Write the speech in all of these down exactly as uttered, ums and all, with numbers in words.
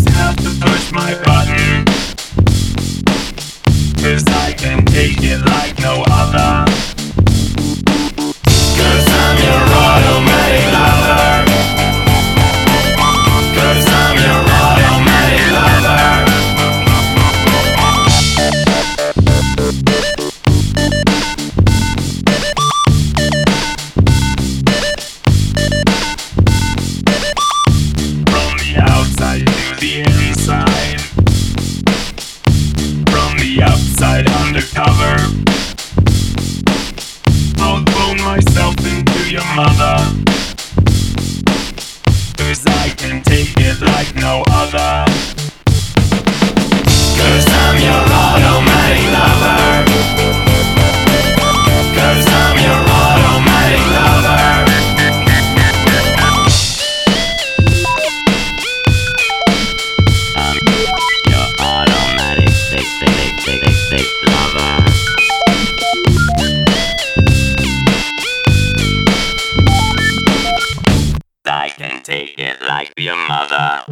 just have to push my button, 'cause I can take it like no other. 'Cause I'm your automatic lover. 'Cause I'm your automatic lover. From the outside to the inside, from the outside undercover, I'll bone myself into your mother, 'cause I can take it like no other. 'Cause I'm your automatic lover. 'Cause I'm your automatic lover. I'm your automatic big, big, big, big, big lover. I can take it like your mother.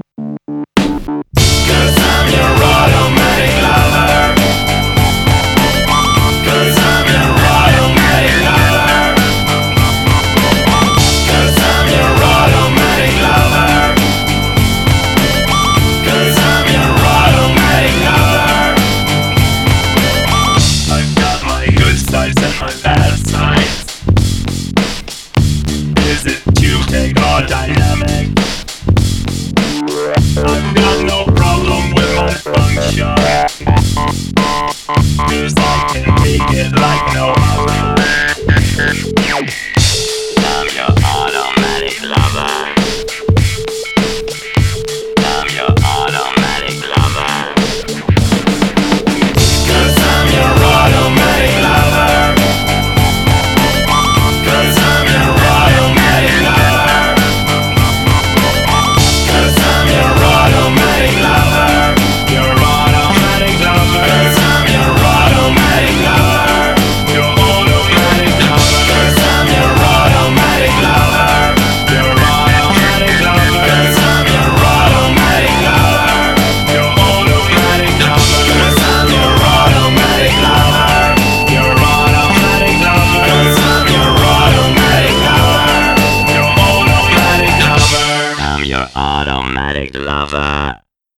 'Cause I'm your automatic lover. 'Cause I'm your automatic lover. 'Cause I'm your automatic lover. 'Cause I'm your automatic lover. I've got my good sides and my bad sides. Is it too big or dynamic? I've got no problem with my function, 'cause I can make it like no other. I'm your automatic lover. I'm your automatic lover. 'Cause I'm your automatic lover. 'Cause I'm your automatic lover. 'Cause I'm your automatic lover. Your automatic lover. 'Cause I'm your automatic lover. Your automatic lover. 'Cause I'm your automatic lover. Your automatic lover. 'Cause I'm your automatic lover. Your automatic lover. 'Cause I'm your automatic lover. Your automatic lover. 'Cause I'm your automatic lover. Your automatic lover. I'm your automatic lover.